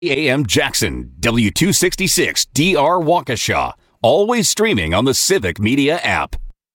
AM Jackson, W266 DR Waukesha. Always streaming on the Civic Media app.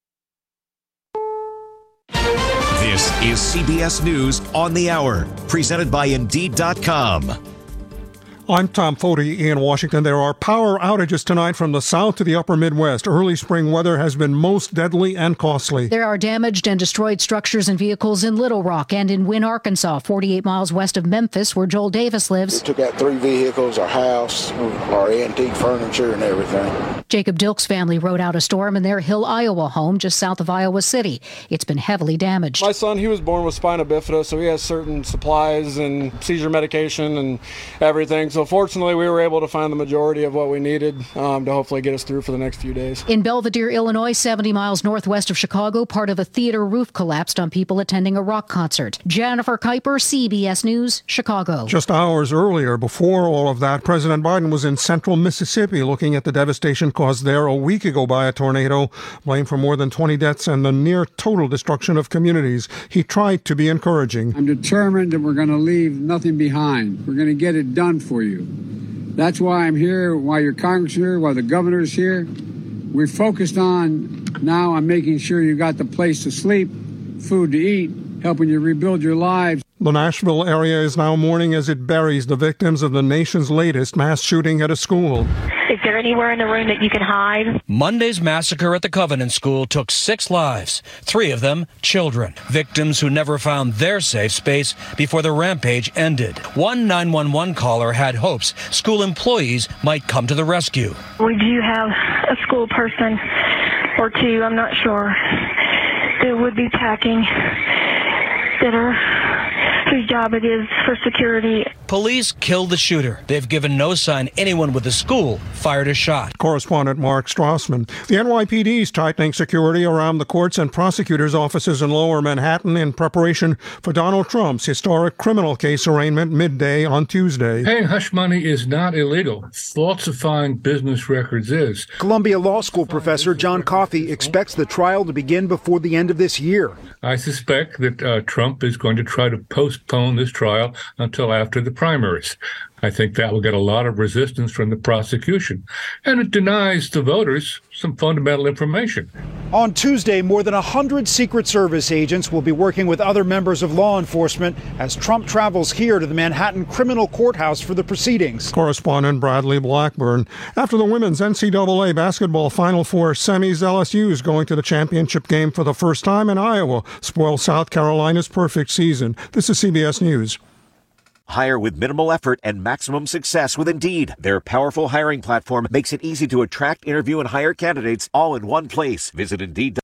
This is CBS News on the Hour, presented by Indeed.com. I'm Tom Foti in Washington. There are power outages tonight from the south to the upper Midwest. Early spring weather has been most deadly and costly. There are damaged and destroyed structures and vehicles in Little Rock and in Wynne, Arkansas, 48 miles west of Memphis, where Joel Davis lives. We took out 3 vehicles, our house, our antique furniture, and everything. Jacob Dilk's family rode out a storm in their Hill, Iowa home just south of Iowa City. It's been heavily damaged. My son, he was born with spina bifida, so he has certain supplies and seizure medication and everything. So fortunately, we were able to find the majority of what we needed to hopefully get us through for the next few days. In Belvidere, Illinois, 70 miles northwest of Chicago, part of a theater roof collapsed on people attending a rock concert. Jennifer Kuiper, CBS News, Chicago. Just hours earlier, before all of that, President Biden was in central Mississippi looking at the devastation caused there a week ago by a tornado, blamed for more than 20 deaths and the near total destruction of communities. He tried to be encouraging. I'm determined that we're going to leave nothing behind. We're going to get it done for you. That's why I'm here, why your Congress is here, why the governor's here. We're focused on making sure you got the place to sleep, food to eat, helping you rebuild your lives. The Nashville area is now mourning as it buries the victims of the nation's latest mass shooting at a school. Is there anywhere in the room that you can hide? Monday's massacre at the Covenant School took 6 lives, 3 of them children, victims who never found their safe space before the rampage ended. One 911 caller had hopes school employees might come to the rescue. We do have a school person or 2, I'm not sure, that would be packing whose job it is for security. Police killed the shooter. They've given no sign anyone with the school fired a shot. Correspondent Mark Strassman. The NYPD is tightening security around the courts and prosecutors' offices in Lower Manhattan in preparation for Donald Trump's historic criminal case arraignment midday on Tuesday. Paying hush money is not illegal. Falsifying business records is. Columbia Law School professor John Coffey expects the trial to begin before the end of this year. I suspect that Trump is going to try to postpone this trial until after the primaries. I think that will get a lot of resistance from the prosecution, and it denies the voters some fundamental information. On Tuesday, more than 100 Secret Service agents will be working with other members of law enforcement as Trump travels here to the Manhattan Criminal Courthouse for the proceedings. Correspondent Bradley Blackburn. After the women's NCAA basketball Final Four semis, LSU is going to the championship game for the first time, in Iowa spoiled South Carolina's perfect season. This is CBS News. Hire with minimal effort and maximum success with Indeed. Their powerful hiring platform makes it easy to attract, interview, and hire candidates all in one place. Visit Indeed.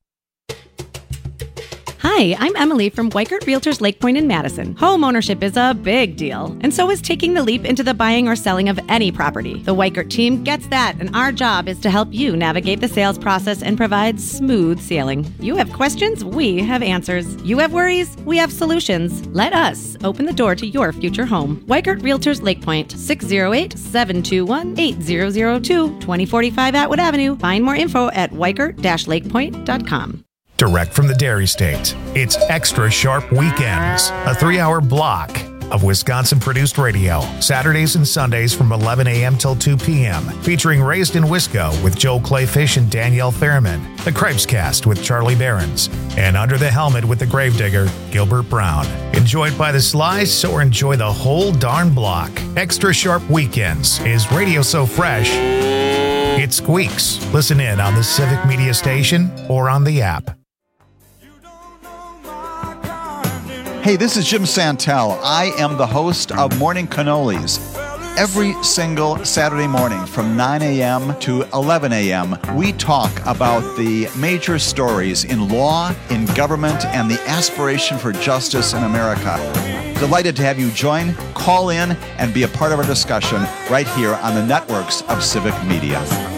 Hi, I'm Emily from Weikert Realtors Lake Point in Madison. Home ownership is a big deal, and so is taking the leap into the buying or selling of any property. The Weikert team gets that, and our job is to help you navigate the sales process and provide smooth sailing. You have questions, we have answers. You have worries, we have solutions. Let us open the door to your future home. Weikert Realtors Lake Point, 608-721-8002, 2045 Atwood Avenue. Find more info at weikert-lakepoint.com. Direct from the Dairy State, it's Extra Sharp Weekends, a 3-hour block of Wisconsin-produced radio, Saturdays and Sundays from 11 a.m. till 2 p.m., featuring Raised in Wisco with Joel Clayfish and Danielle Fairman, The Cripescast with Charlie Behrens, and Under the Helmet with the Gravedigger, Gilbert Brown. Enjoyed by the slice or enjoy the whole darn block. Extra Sharp Weekends is radio so fresh, it squeaks. Listen in on the Civic Media Station or on the app. Hey, this is Jim Santel. I am the host of Morning Cannolis. Every single Saturday morning from 9 a.m. to 11 a.m., we talk about the major stories in law, in government, and the aspiration for justice in America. Delighted to have you join, call in, and be a part of our discussion right here on the networks of Civic Media.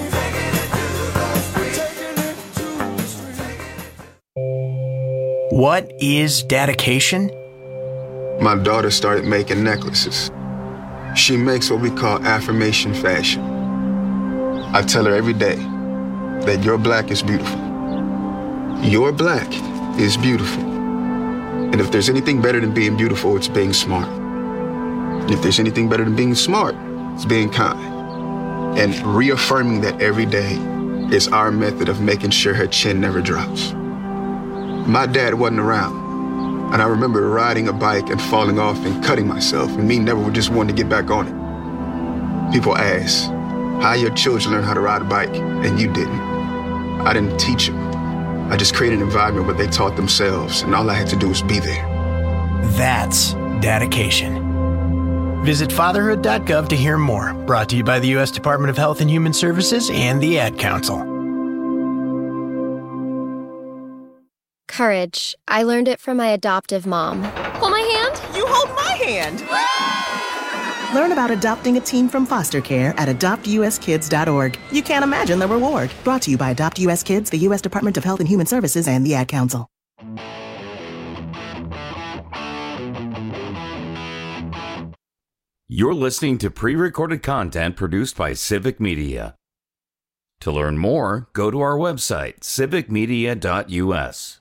What is dedication? My daughter started making necklaces. She makes what we call affirmation fashion. I tell her every day that your black is beautiful. Your black is beautiful. And if there's anything better than being beautiful, it's being smart. And if there's anything better than being smart, is being kind. And reaffirming that every day is our method of making sure her chin never drops. My dad wasn't around, and I remember riding a bike and falling off and cutting myself, and me never just wanting to get back on it. People ask, how your children learn how to ride a bike, and you didn't. I didn't teach them. I just created an environment where they taught themselves, and all I had to do was be there. That's dedication. Visit fatherhood.gov to hear more. Brought to you by the U.S. Department of Health and Human Services and the Ad Council. Courage. I learned it from my adoptive mom. Hold my hand. You hold my hand. Learn about adopting a teen from foster care at adoptuskids.org. You can't imagine the reward. Brought to you by Adopt U.S. Kids, the U.S. Department of Health and Human Services, and the Ad Council. You're listening to pre-recorded content produced by Civic Media. To learn more, go to our website, civicmedia.us.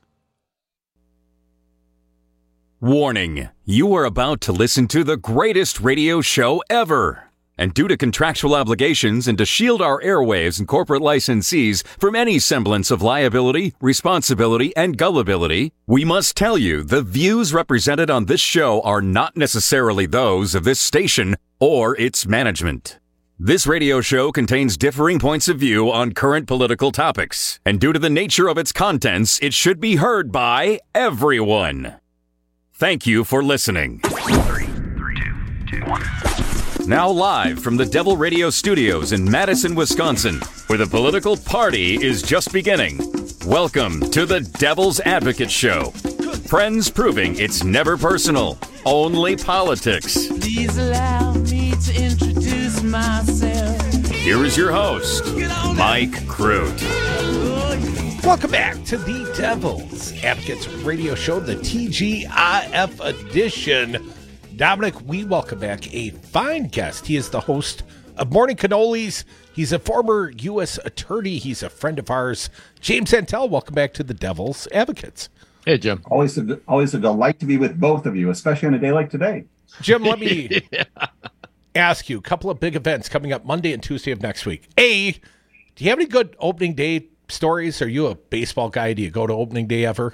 Warning, you are about to listen to the greatest radio show ever. And due to contractual obligations and to shield our airwaves and corporate licensees from any semblance of liability, responsibility, and gullibility, we must tell you the views represented on this show are not necessarily those of this station or its management. This radio show contains differing points of view on current political topics, and due to the nature of its contents, it should be heard by everyone. Thank you for listening. 3, 2, 1. Now live from the Devil Radio Studios in Madison, Wisconsin, where the political party is just beginning. Welcome to the Devil's Advocate Show. Friends proving it's never personal, only politics. Please allow me to introduce myself. Here is your host, Mike Crute. Welcome back to the Devil's Advocates Radio Show, the TGIF edition. Dominic, we welcome back a fine guest. He is the host of Morning Cannolis. He's a former U.S. attorney. He's a friend of ours. James Santel, welcome back to the Devil's Advocates. Hey, Jim. Always a delight to be with both of you, especially on a day like today. Jim, let me ask you a couple of big events coming up Monday and Tuesday of next week. A, do you have any good opening day stories? Are you a baseball guy? Do you go to opening day ever?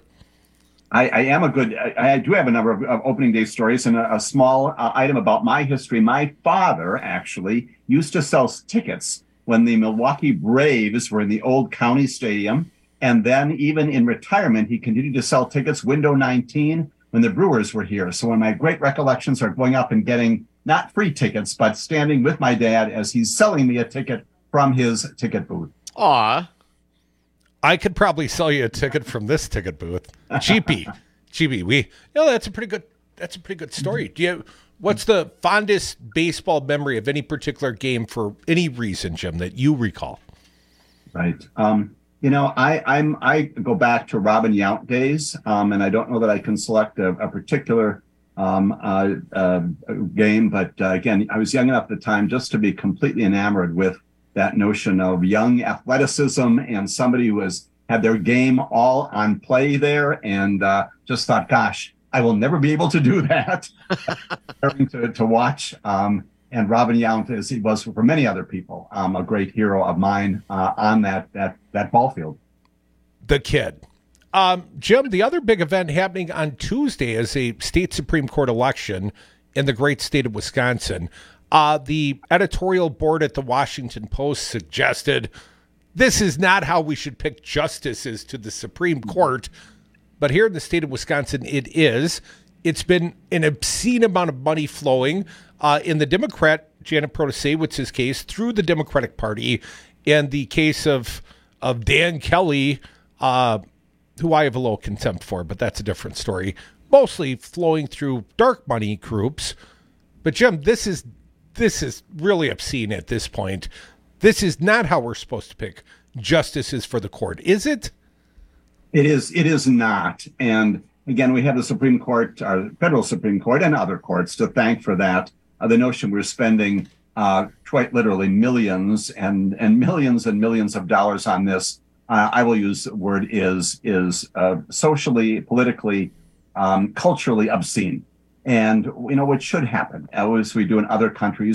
I do have a number of opening day stories, and a small item about my history. My father actually used to sell tickets when the Milwaukee Braves were in the old county stadium. And then even in retirement, he continued to sell tickets, window 19, when the Brewers were here. So one of my great recollections are going up and getting not free tickets, but standing with my dad as he's selling me a ticket from his ticket booth. Aw. I could probably sell you a ticket from this ticket booth. Cheapy. That's a pretty good story. What's the fondest baseball memory of any particular game for any reason, Jim, that you recall? Right. I go back to Robin Yount days, and I don't know that I can select a particular game, but again, I was young enough at the time just to be completely enamored with that notion of young athleticism and somebody who had their game all on play there, and just thought, gosh, I will never be able to do that. to watch. And Robin Yount, as he was for many other people, a great hero of mine on that ball field. The kid. Jim, the other big event happening on Tuesday is a state Supreme Court election in the great state of Wisconsin. The editorial board at the Washington Post suggested this is not how we should pick justices to the Supreme Court, but here in the state of Wisconsin, it is. It's been an obscene amount of money flowing in the Democrat, Janet Protasiewicz's case, through the Democratic Party, and the case of Dan Kelly, who I have a little contempt for, but that's a different story, mostly flowing through dark money groups. But Jim, this is really obscene at this point. This is not how we're supposed to pick justices for the court, is it? It is not. And again, we have the Supreme Court, our federal Supreme Court, and other courts to thank for that. The notion we're spending quite literally millions and millions and millions of dollars on this, I will use the word is socially, politically, culturally obscene. And, what should happen, as we do in other countries,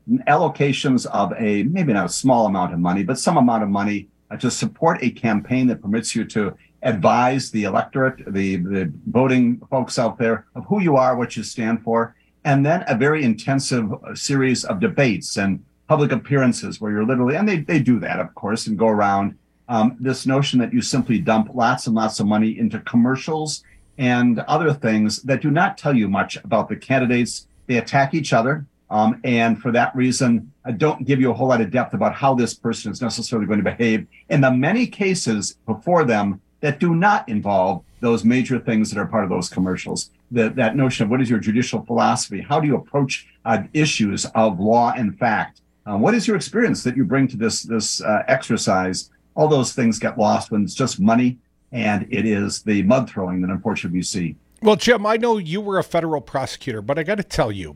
allocations of maybe not a small amount of money, but some amount of money to support a campaign that permits you to advise the electorate, the voting folks out there, of who you are, what you stand for, and then a very intensive series of debates and public appearances where you're literally, and they do that, of course, and go around this notion that you simply dump lots and lots of money into commercials and other things that do not tell you much about the candidates. They attack each other. And for that reason, don't give you a whole lot of depth about how this person is necessarily going to behave in the many cases before them that do not involve those major things that are part of those commercials. That notion of what is your judicial philosophy? How do you approach issues of law and fact? What is your experience that you bring to this exercise? All those things get lost when it's just money, and it is the mud throwing that unfortunately we see. Well, Jim, I know you were a federal prosecutor, but I got to tell you,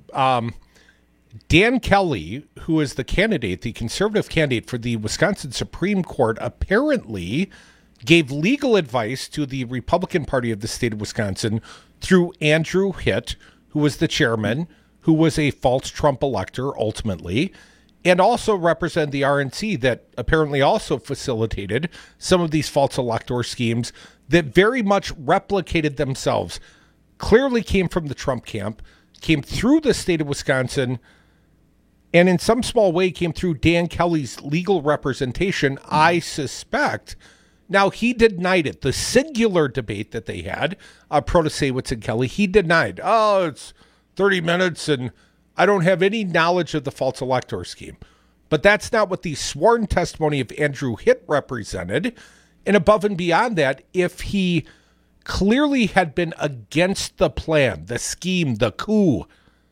Dan Kelly, who is the conservative candidate for the Wisconsin Supreme Court, apparently gave legal advice to the Republican Party of the state of Wisconsin through Andrew Hitt, who was the chairman, who was a false Trump elector ultimately, and also represented the RNC that apparently also facilitated some of these false elector schemes that very much replicated themselves, clearly came from the Trump camp, came through the state of Wisconsin, and in some small way came through Dan Kelly's legal representation, I suspect. Now, he denied it. The singular debate that they had, Protasewicz and Kelly, he denied. Oh, it's 30 minutes and I don't have any knowledge of the false elector scheme. But that's not what the sworn testimony of Andrew Hitt represented. And above and beyond that, if he clearly had been against the plan, the scheme, the coup,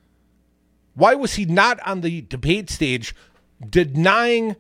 why was he not on the debate stage denying,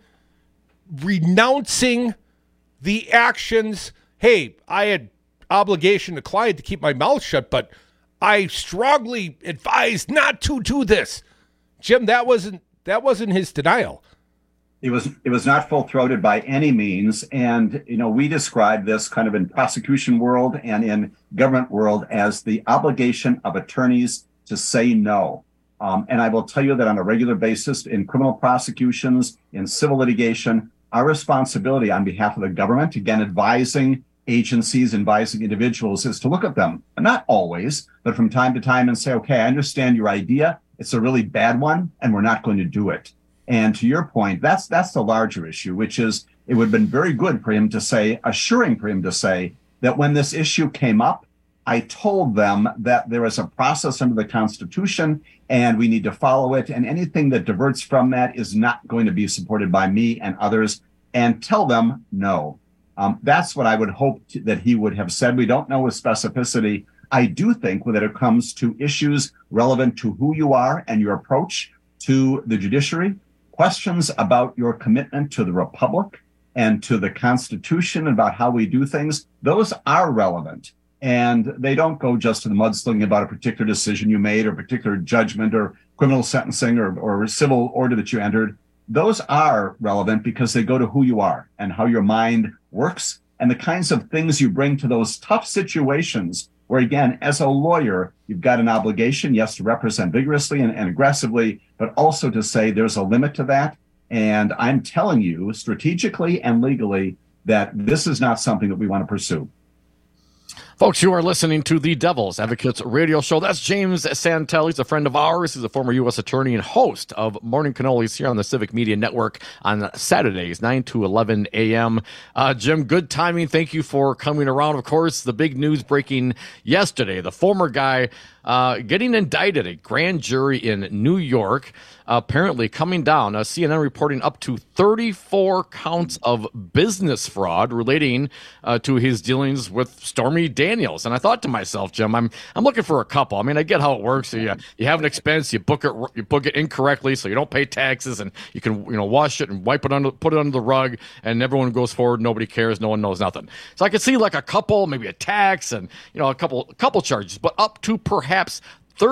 renouncing the actions? Hey, I had obligation to client to keep my mouth shut, but I strongly advise not to do this. Jim, that wasn't his denial. It was not full-throated by any means. And, we describe this kind of in prosecution world and in government world as the obligation of attorneys to say no. And I will tell you that on a regular basis in criminal prosecutions, in civil litigation, our responsibility on behalf of the government, again, advising agencies, advising individuals, is to look at them, not always, but from time to time and say, okay, I understand your idea. It's a really bad one, and we're not going to do it. And to your point, that's the larger issue, which is it would have been very good for him to say, assuring for him to say that when this issue came up, I told them that there is a process under the Constitution and we need to follow it. And anything that diverts from that is not going to be supported by me and others, and tell them no. That's what I would hope that he would have said. We don't know with specificity. I do think when it comes to issues relevant to who you are and your approach to the judiciary, questions about your commitment to the Republic and to the Constitution, about how we do things, those are relevant. And they don't go just to the mudslinging about a particular decision you made or particular judgment or criminal sentencing or civil order that you entered. Those are relevant because they go to who you are and how your mind works and the kinds of things you bring to those tough situations where, again, as a lawyer, you've got an obligation, yes, to represent vigorously and aggressively, but also to say there's a limit to that. And I'm telling you strategically and legally that this is not something that we want to pursue. Folks, you are listening to the Devil's Advocates radio show. That's James Santel. He's a friend of ours. He's a former U.S. attorney and host of Morning Cannolis here on the Civic Media Network on Saturdays, 9 to 11 a.m. Jim, good timing. Thank you for coming around. Of course, the big news breaking yesterday, the former guy getting indicted, a grand jury in New York, apparently coming down, CNN reporting up to 34 counts of business fraud relating to his dealings with Stormy Daniels. And I thought to myself, Jim, I'm looking for a couple. I mean, I get how it works. So you have an expense, you book it incorrectly, so you don't pay taxes, and you can wash it and put it under the rug, and everyone goes forward. Nobody cares. No one knows nothing. So I could see like a couple, maybe a tax, and a couple charges, but up to perhaps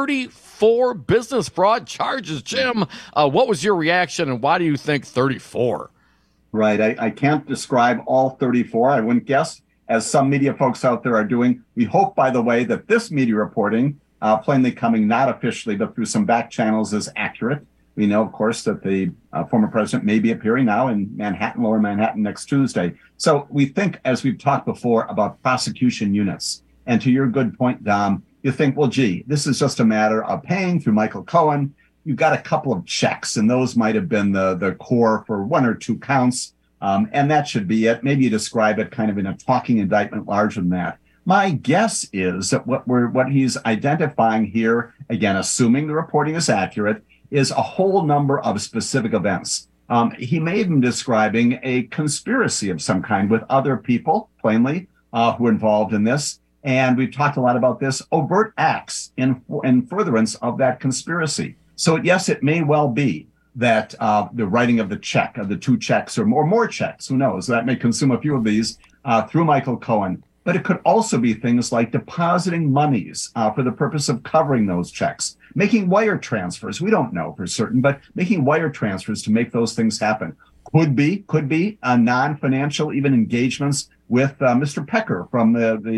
34 business fraud charges. Jim, what was your reaction, and why do you think 34? Right. I can't describe all 34. I wouldn't guess, as some media folks out there are doing. We hope, by the way, that this media reporting, plainly coming not officially but through some back channels, is accurate. We know, of course, that the former president may be appearing now in Manhattan, Lower Manhattan, next Tuesday. So we think, as we've talked before, about prosecution units. And to your good point, Dom, you think, well, gee, this is just a matter of paying through Michael Cohen. You've got a couple of checks, and those might have been the core for one or two counts. And that should be it. Maybe you describe it kind of in a talking indictment larger than that. My guess is that what he's identifying here, again, assuming the reporting is accurate, is a whole number of specific events. He may have been describing a conspiracy of some kind with other people, plainly, who are involved in this. And we've talked a lot about this, overt acts in furtherance of that conspiracy. So, yes, it may well be that the writing of the check, of the two checks or more checks, who knows, that may consume a few of these through Michael Cohen. But it could also be things like depositing monies for the purpose of covering those checks, making wire transfers. We don't know for certain, but making wire transfers to make those things happen. Could be non-financial even engagements with Mr. Pecker from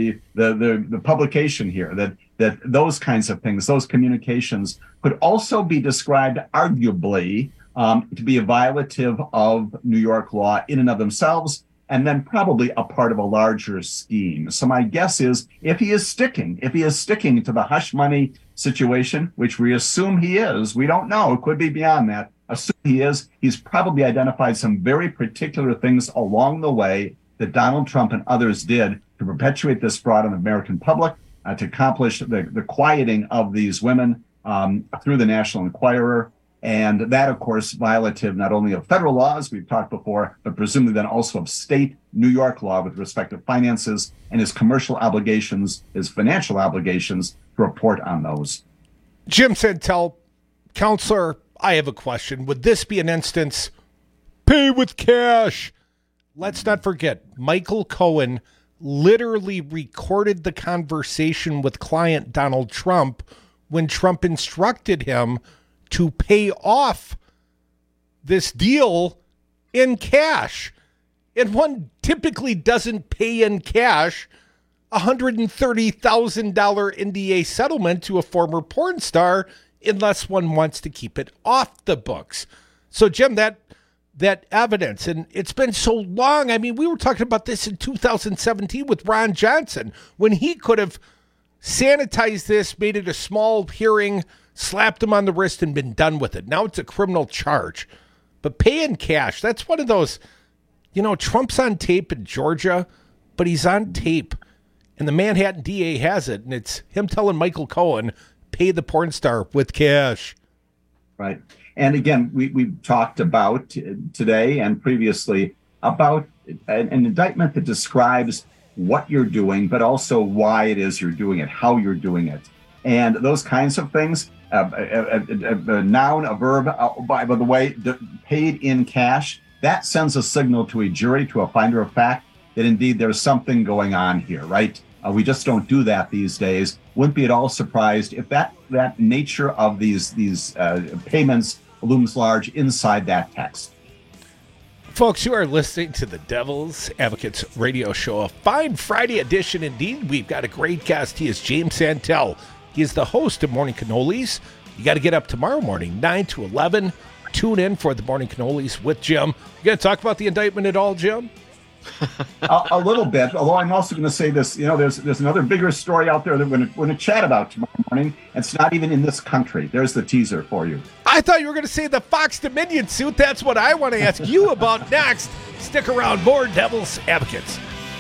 the publication here, that those kinds of things, those communications could also be described arguably to be a violative of New York law in and of themselves, and then probably a part of a larger scheme. So my guess is if he is sticking to the hush money situation, which we assume he is, we don't know, it could be beyond that, assume he is, he's probably identified some very particular things along the way that Donald Trump and others did to perpetuate this fraud on the American public, to accomplish the quieting of these women through the National Enquirer. And that, of course, violative not only of federal laws, we've talked before, but presumably then also of state New York law with respect to finances and his commercial obligations, his financial obligations to report on those. Jim Santel, Counselor, I have a question. Would this be an instance, pay with cash? Let's not forget, Michael Cohen literally recorded the conversation with client Donald Trump when Trump instructed him to pay off this deal in cash. And one typically doesn't pay in cash $130,000 NDA settlement to a former porn star unless one wants to keep it off the books. So, Jim, that evidence, and it's been so long. I mean, we were talking about this in 2017 with Ron Johnson, when he could have sanitized this, made it a small hearing, slapped him on the wrist and been done with it. Now it's a criminal charge. But pay in cash, that's one of those, Trump's on tape in Georgia, but he's on tape. And the Manhattan DA has it, and it's him telling Michael Cohen, pay the porn star with cash. Right. And again, we've talked about today and previously about an indictment that describes what you're doing, but also why it is you're doing it, how you're doing it. And those kinds of things, a noun, a verb, by the way, paid in cash, that sends a signal to a jury, to a finder of fact, that indeed there's something going on here, right? We just don't do that these days. Wouldn't be at all surprised if that nature of these payments looms large inside that text. Folks, you are listening to the Devil's Advocates radio show, a fine Friday edition indeed. We've got a great guest. He is James Santel. He is the host of Morning Cannolis. You got to get up tomorrow morning, 9 to 11. Tune in for the Morning Cannolis with Jim. You going to talk about the indictment at all, Jim? A little bit, although I'm also going to say this, there's another bigger story out there that we're going to chat about tomorrow morning. It's not even in this country. There's the teaser for you. I thought you were going to say the Fox Dominion suit. That's what I want to ask you about next. Stick around. More Devil's Advocates.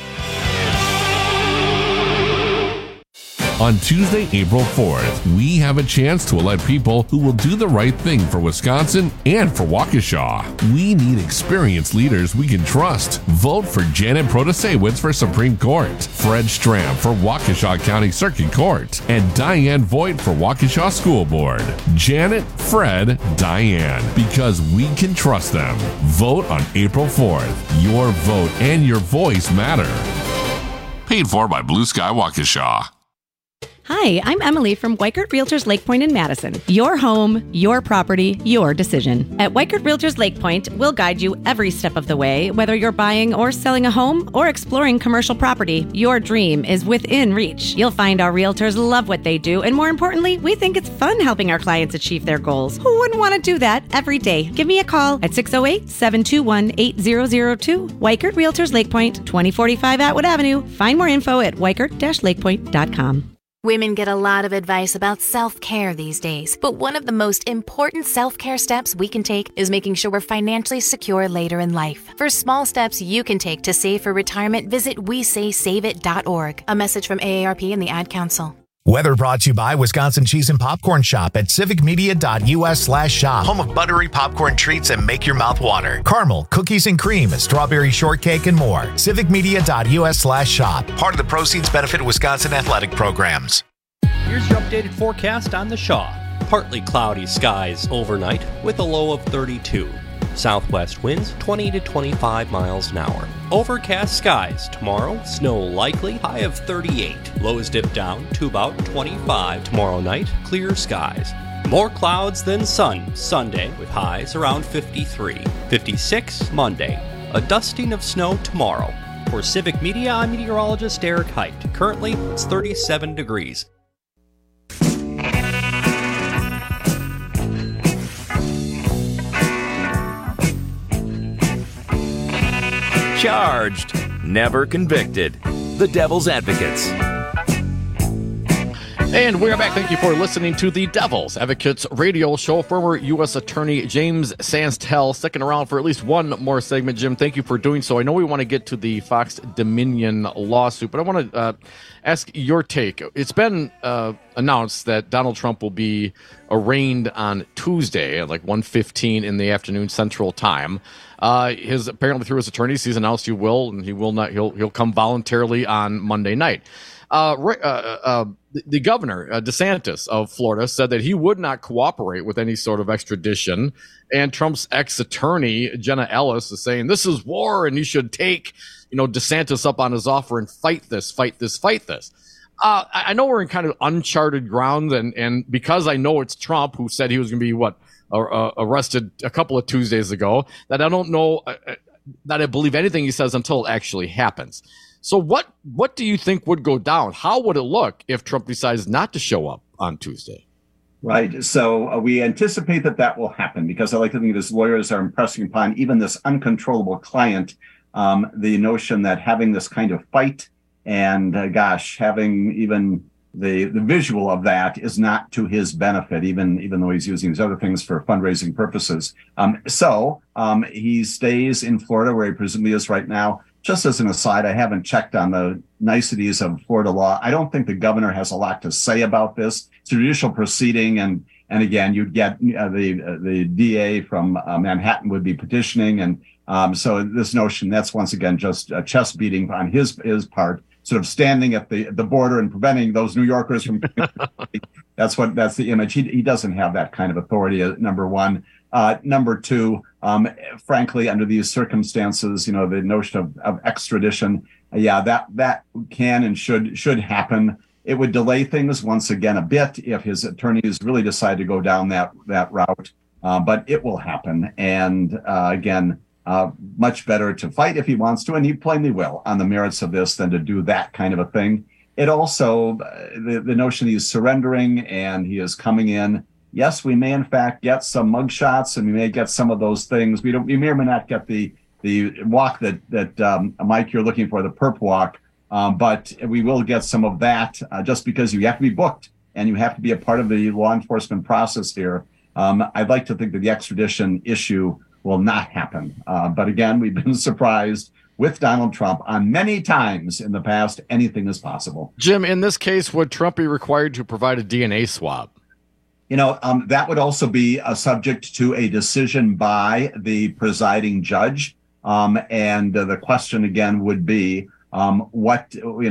On Tuesday, April 4th, we have a chance to elect people who will do the right thing for Wisconsin and for Waukesha. We need experienced leaders we can trust. Vote for Janet Protasewicz for Supreme Court, Fred Stram for Waukesha County Circuit Court, and Diane Voigt for Waukesha School Board. Janet, Fred, Diane, because we can trust them. Vote on April 4th. Your vote and your voice matter. Paid for by Blue Sky Waukesha. Hi, I'm Emily from Weikert Realtors Lake Point in Madison. Your home, your property, your decision. At Weikert Realtors Lake Point, we'll guide you every step of the way. Whether you're buying or selling a home or exploring commercial property, your dream is within reach. You'll find our realtors love what they do, and more importantly, we think it's fun helping our clients achieve their goals. Who wouldn't want to do that every day? Give me a call at 608-721-8002. Weikert Realtors Lake Point, 2045 Atwood Avenue. Find more info at weikert-lakepoint.com. Women get a lot of advice about self-care these days, but one of the most important self-care steps we can take is making sure we're financially secure later in life. For small steps you can take to save for retirement, visit WeSaySaveIt.org. A message from AARP and the Ad Council. Weather brought to you by Wisconsin Cheese and Popcorn Shop at civicmedia.us/shop. Home of buttery popcorn treats that make your mouth water. Caramel, cookies and cream, strawberry shortcake, and more. civicmedia.us/shop. Part of the proceeds benefit Wisconsin athletic programs. Here's your updated forecast on the Shaw. Partly cloudy skies overnight with a low of 32. Southwest winds 20 to 25 miles an hour. Overcast skies tomorrow, snow likely, high of 38. Lows dip down to about 25 tomorrow night, clear skies. More clouds than sun Sunday with highs around 53. 56 Monday. A dusting of snow tomorrow. For Civic Media, I'm meteorologist Eric Height. Currently, it's 37 degrees. Charged, never convicted. The Devil's Advocates. And we're back. Thank you for listening to the Devil's Advocates radio show. Former U.S. Attorney James Santel sticking around for at least one more segment. Jim, thank you for doing so. I know we want to get to the Fox Dominion lawsuit, but I want to ask your take. It's been announced that Donald Trump will be arraigned on Tuesday at like 1:15 in the afternoon Central Time. Apparently through his attorneys, he's announced he will, and he will not. He'll come voluntarily on Monday night. The governor, DeSantis of Florida, said that he would not cooperate with any sort of extradition. And Trump's ex-attorney, Jenna Ellis, is saying this is war and you should take, DeSantis up on his offer and fight this. I know we're in kind of uncharted ground, and because I know it's Trump who said he was going to be arrested a couple of Tuesdays ago, that I don't know that I believe anything he says until it actually happens. So what do you think would go down? How would it look if Trump decides not to show up on Tuesday? Right. So we anticipate that will happen because I like to think his lawyers are impressing upon even this uncontrollable client the notion that having this kind of fight and having even the visual of that is not to his benefit, even though he's using these other things for fundraising purposes. So he stays in Florida where he presumably is right now. Just as an aside, I haven't checked on the niceties of Florida law. I don't think the governor has a lot to say about this. It's a judicial proceeding, and again, you'd get the DA from Manhattan would be petitioning, and so this notion that's once again just a chest beating on his part, sort of standing at the border and preventing those New Yorkers from. That's the image. He doesn't have that kind of authority. Number one. Number two, frankly, under these circumstances, the notion of extradition, that can and should happen. It would delay things once again a bit if his attorneys really decide to go down that route. But it will happen. And again, much better to fight if he wants to, and he plainly will on the merits of this than to do that kind of a thing. It also, the notion he's surrendering and he is coming in. Yes, we may in fact get some mugshots, and we may get some of those things. We may or may not get the walk that Mike you're looking for, the perp walk, but we will get some of that just because you have to be booked and you have to be a part of the law enforcement process here. I'd like to think that the extradition issue will not happen, but again, we've been surprised with Donald Trump on many times in the past. Anything is possible. Jim, in this case, would Trump be required to provide a DNA swab? That would also be subject to a decision by the presiding judge. And the question again would be, what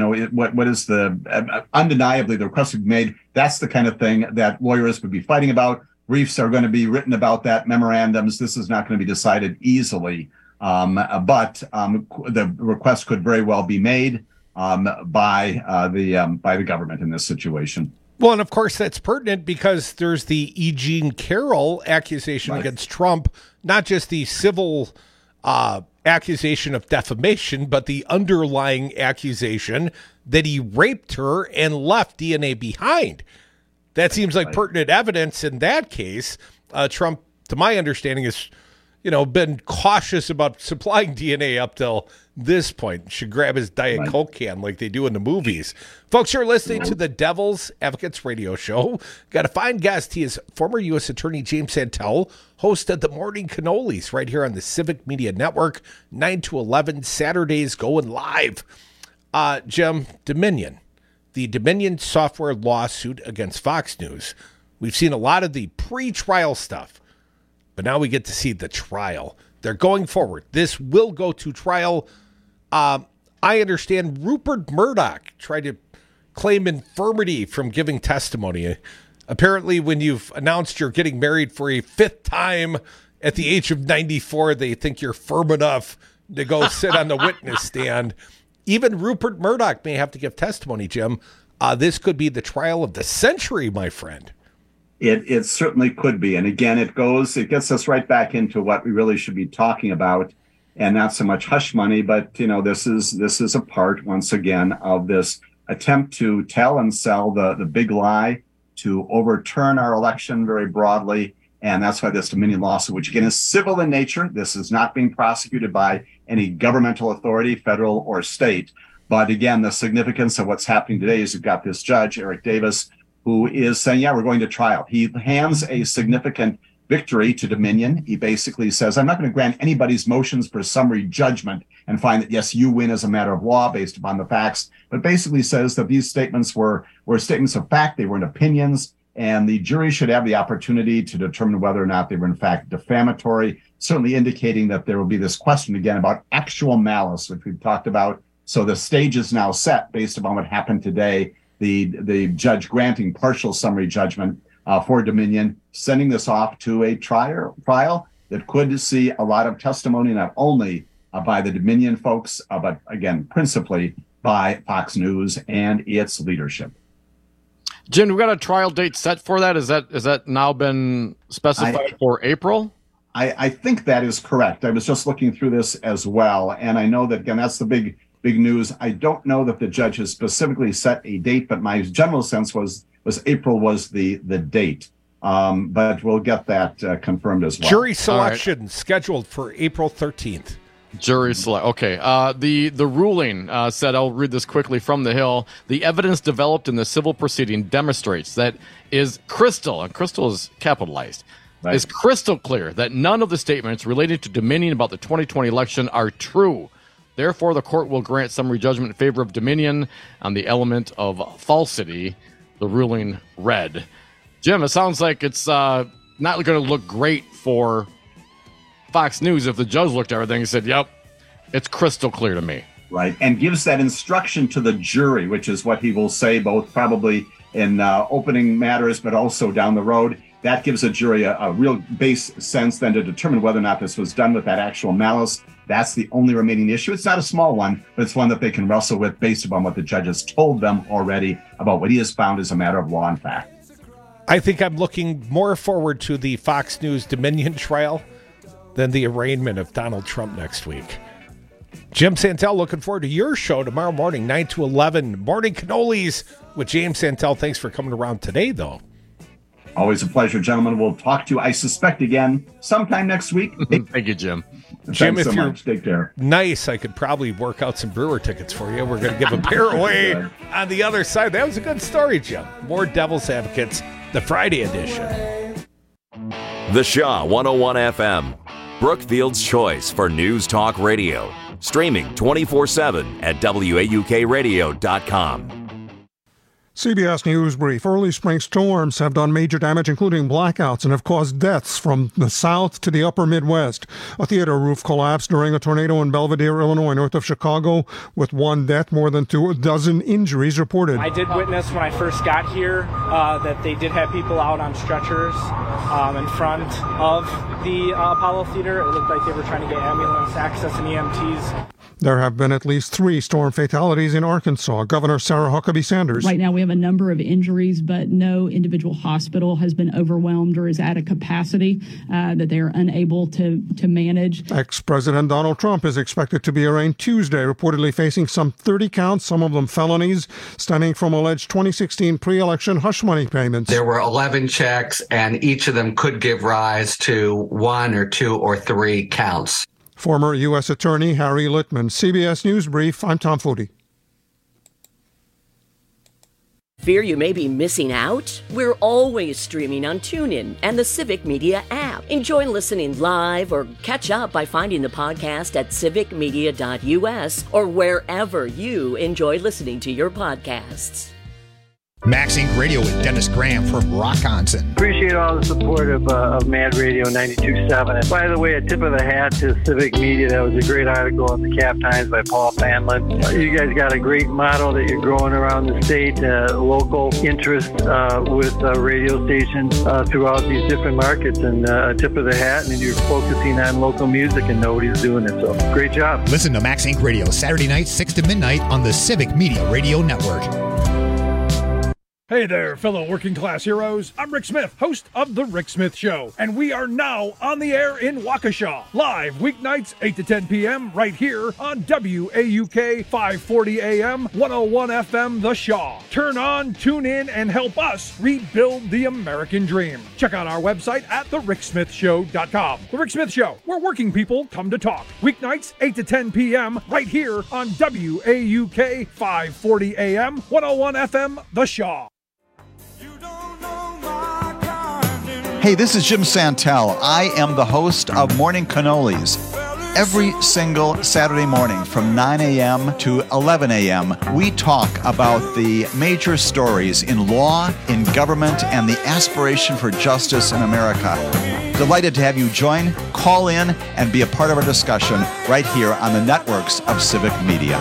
is undeniably the request would be made. That's the kind of thing that lawyers would be fighting about. Briefs are going to be written about that, memorandums. This is not going to be decided easily. But the request could very well be made. by the government in this situation. Well, and of course that's pertinent because there's the E. Jean Carroll accusation against Trump, not just the civil accusation of defamation, but the underlying accusation that he raped her and left DNA behind. That seems like pertinent evidence in that case. Trump, to my understanding, has been cautious about supplying DNA up till this point. Should grab his Diet Coke can like they do in the movies. Folks, you're listening to the Devil's Advocates radio show. Got a fine guest. He is former U.S. Attorney James Santel, host of the Morning Cannolis right here on the Civic Media Network, 9 to 11, Saturdays going live. Jim, Dominion, the Dominion software lawsuit against Fox News. We've seen a lot of the pre-trial stuff, but now we get to see the trial. They're going forward. This will go to trial. I understand Rupert Murdoch tried to claim infirmity from giving testimony. Apparently, when you've announced you're getting married for a fifth time at the age of 94, they think you're firm enough to go sit on the witness stand. Even Rupert Murdoch may have to give testimony, Jim. This could be the trial of the century, my friend. It certainly could be. And again, it gets us right back into what we really should be talking about, and not so much hush money, but this is a part, once again, of this attempt to tell and sell the big lie, to overturn our election very broadly. And that's why this Dominion lawsuit, which again is civil in nature, this is not being prosecuted by any governmental authority, federal or state. But again, the significance of what's happening today is you've got this judge, Eric Davis, who is saying, we're going to trial. He hands a significant victory to Dominion. He basically says, I'm not going to grant anybody's motions for summary judgment and find that, yes, you win as a matter of law based upon the facts, but basically says that these statements were statements of fact. They weren't opinions, and the jury should have the opportunity to determine whether or not they were in fact defamatory, certainly indicating that there will be this question again about actual malice, which we've talked about. So the stage is now set based upon what happened today. The judge granting partial summary judgment for Dominion, sending this off to a trial that could see a lot of testimony, not only by the Dominion folks, but again, principally by Fox News and its leadership. Jim, we've got a trial date set for that. Is that now been specified for April? I think that is correct. I was just looking through this as well, and I know that, again, that's the big news. I don't know that the judge has specifically set a date, but my general sense was April was the date. But we'll get that confirmed as well. Jury selection scheduled for April 13th. Jury select. Okay. The ruling said, I'll read this quickly from the Hill. The evidence developed in the civil proceeding demonstrates that is crystal, and crystal is capitalized, is crystal clear that none of the statements related to Dominion about the 2020 election are true. Therefore, the court will grant summary judgment in favor of Dominion on the element of falsity. The ruling read. Jim, it sounds like it's not going to look great for Fox News if the judge looked at everything and said, yep, it's crystal clear to me. Right, and gives that instruction to the jury, which is what he will say both probably in opening matters, but also down the road. That gives a jury a real base sense then to determine whether or not this was done with that actual malice. That's the only remaining issue. It's not a small one, but it's one that they can wrestle with based upon what the judge has told them already about what he has found as a matter of law and fact. I think I'm looking more forward to the Fox News Dominion trial than the arraignment of Donald Trump next week. Jim Santel, looking forward to your show tomorrow morning, 9 to 11. Morning Cannolis with James Santel. Thanks for coming around today, though. Always a pleasure, gentlemen. We'll talk to you, I suspect, again sometime next week. Thank you, Jim. Jim, Thanks if so you're much. Take care. Nice, I could probably work out some Brewer tickets for you. We're going to give a pair away on the other side. That was a good story, Jim. More Devil's Advocates, the Friday edition. The Shaw 101 FM, Brookfield's choice for news talk radio. Streaming 24/7 at WAUKradio.com. CBS News Brief. Early spring storms have done major damage, including blackouts, and have caused deaths from the south to the upper Midwest. A theater roof collapsed during a tornado in Belvidere, Illinois, north of Chicago, with one death, more than 24 injuries reported. I did witness when I first got here that they did have people out on stretchers in front of the Apollo Theater. It looked like they were trying to get ambulance access and EMTs. There have been at least 3 storm fatalities in Arkansas. Governor Sarah Huckabee Sanders. Right now we have a number of injuries, but no individual hospital has been overwhelmed or is at a capacity that they are unable to manage. Ex-President Donald Trump is expected to be arraigned Tuesday, reportedly facing some 30 counts, some of them felonies, stemming from alleged 2016 pre-election hush money payments. There were 11 checks, and each of them could give rise to 1 or 2 or 3 counts. Former U.S. Attorney Harry Litman, CBS News Brief. I'm Tom Foti. Fear you may be missing out? We're always streaming on TuneIn and the Civic Media app. Enjoy listening live or catch up by finding the podcast at civicmedia.us or wherever you enjoy listening to your podcasts. Max Inc. Radio with Dennis Graham from Rockonson. Appreciate all the support of Mad Radio 92.7. And by the way, a tip of the hat to Civic Media. That was a great article in the Cap Times by Paul Fanlin. You guys got a great model that you're growing around the state, local interest with radio stations throughout these different markets. And a tip of the hat, and you're focusing on local music and nobody's doing it. So great job. Listen to Max Inc. Radio Saturday night, 6 to midnight on the Civic Media Radio Network. Hey there, fellow working class heroes. I'm Rick Smith, host of The Rick Smith Show, and we are now on the air in Waukesha, live weeknights 8 to 10 p.m. right here on WAUK 540 AM, 101 FM The Shaw. Turn on, tune in, and help us rebuild the American dream. Check out our website at thericksmithshow.com. The Rick Smith Show, where working people come to talk. Weeknights 8 to 10 p.m. right here on WAUK 540 AM, 101 FM The Shaw. Hey, this is Jim Santel. I am the host of Morning Cannolis. Every single Saturday morning from 9 a.m. to 11 a.m., we talk about the major stories in law, in government, and the aspiration for justice in America. Delighted to have you join, call in, and be a part of our discussion right here on the networks of Civic Media.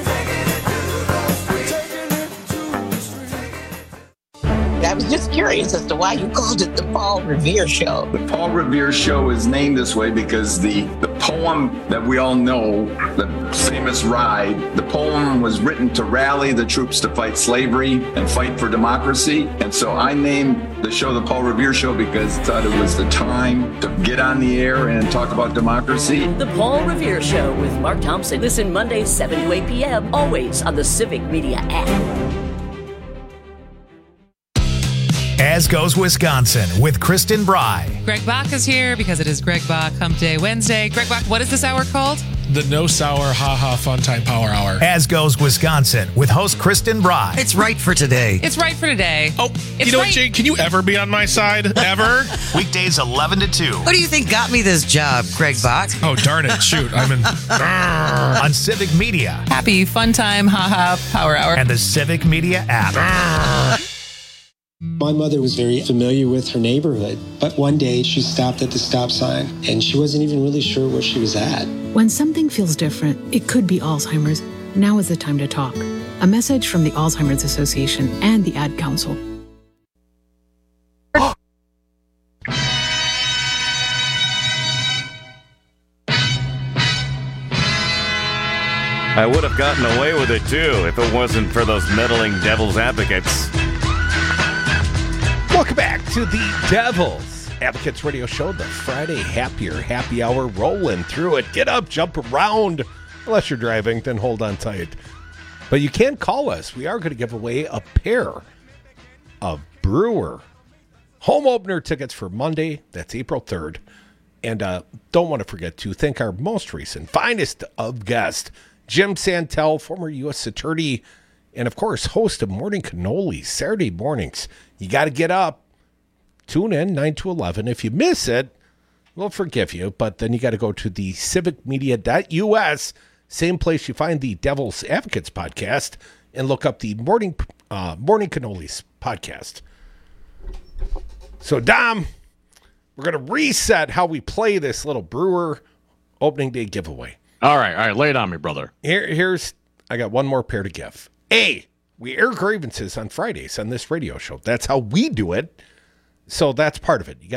I was just curious as to why you called it the Paul Revere Show. The Paul Revere Show is named this way because the poem that we all know, the famous Ride, the poem was written to rally the troops to fight slavery and fight for democracy. And so I named the show the Paul Revere Show because I thought it was the time to get on the air and talk about democracy. The Paul Revere Show with Mark Thompson. Listen Mondays 7 to 8 p.m. always on the Civic Media app. As Goes Wisconsin with Kristen Bry. Greg Bach is here because it is Greg Bach Hump Day Wednesday. Greg Bach, what is this hour called? The No Sour Ha Ha Fun Time Power Hour. As Goes Wisconsin with host Kristen Bry. It's right for today. It's right for today. Oh, it's you know right. what, Jake? Can you ever be on my side? Ever? Weekdays 11 to 2. What do you think got me this job, Greg Bach? Oh, darn it. Shoot. I'm in. On Civic Media. Happy Fun Time Ha Ha Power Hour. And the Civic Media app. My mother was very familiar with her neighborhood, but one day she stopped at the stop sign and she wasn't even really sure where she was at. When something feels different, it could be Alzheimer's. Now is the time to talk. A message from the Alzheimer's Association and the Ad Council. I would have gotten away with it too if it wasn't for those meddling devil's advocates. Welcome back to the Devil's Advocates Radio Show, the Friday happy hour, rolling through it. Get up, jump around. Unless you're driving, then hold on tight. But you can call us. We are going to give away a pair of Brewer home opener tickets for Monday. That's April 3rd. And don't want to forget to thank our most recent, finest of guests, Jim Santel, former U.S. Attorney, and, of course, host of Morning Cannolis, Saturday mornings. You got to get up. Tune in 9 to 11. If you miss it, we'll forgive you. But then you got to go to the civicmedia.us, same place you find the Devil's Advocates podcast, and look up the Morning Cannolis podcast. So, Dom, we're going to reset how we play this little Brewer opening day giveaway. All right. Lay it on me, brother. I got one more pair to give. We air grievances on Fridays on this radio show. That's how we do it. So that's part of it. You got to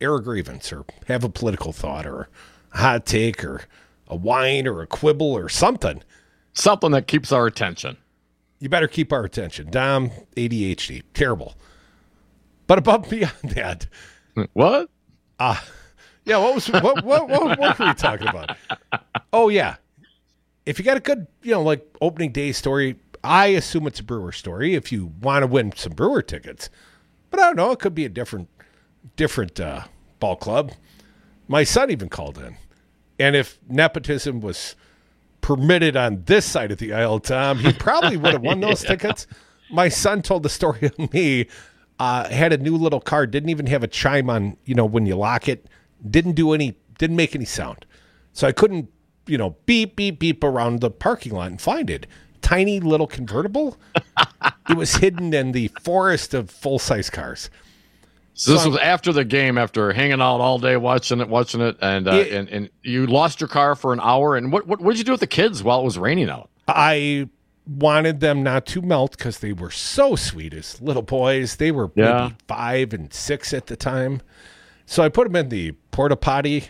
air a grievance or have a political thought or a hot take or a whine or a quibble or something. Something that keeps our attention. You better keep our attention. Dom, ADHD, terrible. But above and beyond that. What? Yeah, what were we talking about? Oh, yeah. If you got a good, like opening day story, I assume it's a Brewer story if you want to win some Brewer tickets. But I don't know. It could be a different ball club. My son even called in. And if nepotism was permitted on this side of the aisle, Tom, he probably would have won those tickets. My son told the story of me. Had a new little car, didn't even have a chime on, when you lock it. Didn't make any sound. So I couldn't, beep, beep, beep around the parking lot and find it. Tiny little convertible. It was hidden in the forest of full-size cars. So this was after the game, after hanging out all day watching it, and you lost your car for an hour. And what did you do with the kids while it was raining out? I wanted them not to melt because they were so sweet as little boys. They were maybe 5 and 6 at the time. So I put them in the porta potty.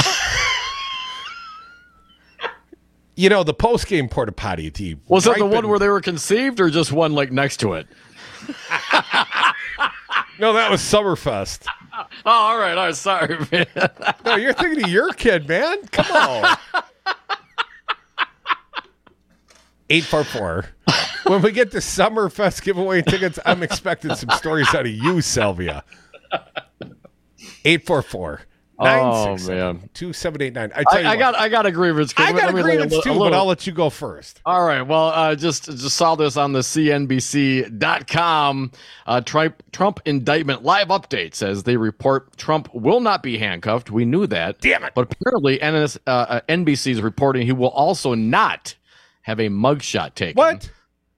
The post-game porta potty. Was that the one where they were conceived or just one like next to it? No, that was Summerfest. Oh, all right. Sorry, man. No, you're thinking of your kid, man. Come on. 844. When we get to Summerfest giveaway tickets, I'm expecting some stories out of you, Salvia. 844. 967-2789. I got a grievance. I got a grievance too, but I'll let you go first. All right. Well, just saw this on the CNBC.com. Trump indictment live updates as they report Trump will not be handcuffed. We knew that. Damn it. But apparently NBC is reporting he will also not have a mugshot taken. What?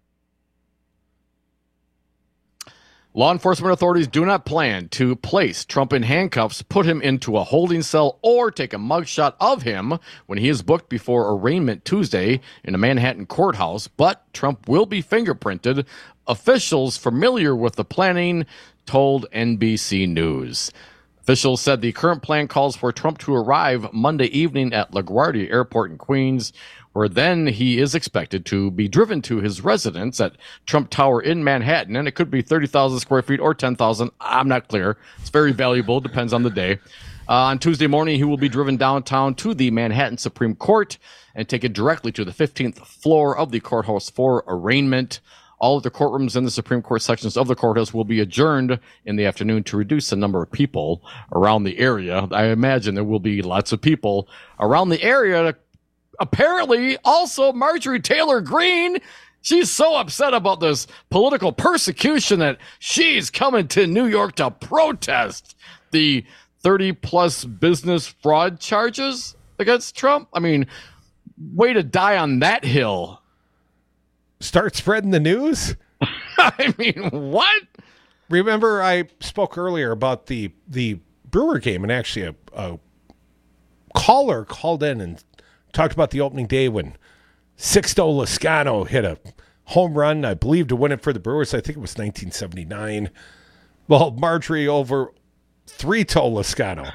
Law enforcement authorities do not plan to place Trump in handcuffs, put him into a holding cell, or take a mugshot of him when he is booked before arraignment Tuesday in a Manhattan courthouse. But Trump will be fingerprinted. Officials familiar with the planning told NBC News. Officials said the current plan calls for Trump to arrive Monday evening at LaGuardia Airport in Queens, where then he is expected to be driven to his residence at Trump Tower in Manhattan, and it could be 30,000 square feet or 10,000. I'm not clear. It's very valuable. Depends on the day. On Tuesday morning, he will be driven downtown to the Manhattan Supreme Court and taken directly to the 15th floor of the courthouse for arraignment. All of the courtrooms in the Supreme Court sections of the courthouse will be adjourned in the afternoon to reduce the number of people around the area. I imagine there will be lots of people around the area. Apparently, also Marjorie Taylor Greene, she's so upset about this political persecution that she's coming to New York to protest the 30-plus business fraud charges against Trump. I mean, way to die on that hill. Start spreading the news? I mean, what? Remember, I spoke earlier about the Brewer game, and actually a caller called in and talked about the opening day when Sixto Lezcano hit a home run, I believe, to win it for the Brewers. I think it was 1979. Well, Marjorie over Three-Toe Lezcano.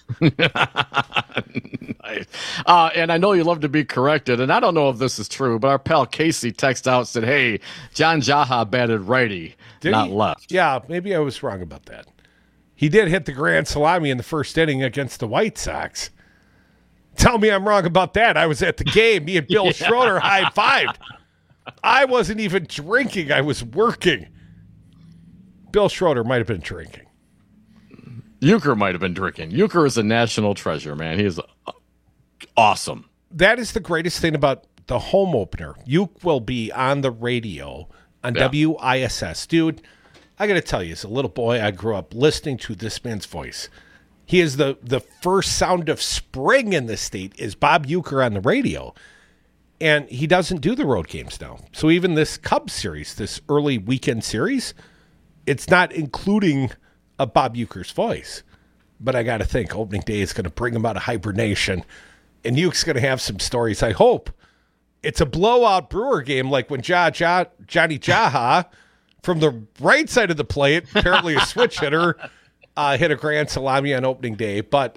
Nice. And I know you love to be corrected, and I don't know if this is true, but our pal Casey texted out and said, hey, John Jaha batted righty, not left. Yeah, maybe I was wrong about that. He did hit the grand salami in the first inning against the White Sox. Tell me I'm wrong about that. I was at the game. Me and Bill Schroeder high-fived. I wasn't even drinking. I was working. Bill Schroeder might have been drinking. Euchre might have been drinking. Euchre is a national treasure, man. He is awesome. That is the greatest thing about the home opener. Euchre will be on the radio on WISS. Dude, I got to tell you, as a little boy, I grew up listening to this man's voice. He is the first sound of spring in this state is Bob Euchre on the radio. And he doesn't do the road games now. So even this Cubs series, this early weekend series, it's not including a Bob Euchre's voice. But I got to think opening day is going to bring him out of hibernation. And Euchre's going to have some stories. I hope it's a blowout Brewer game like when Johnny Jaha from the right side of the plate, apparently a switch hitter, hit a grand salami on opening day. But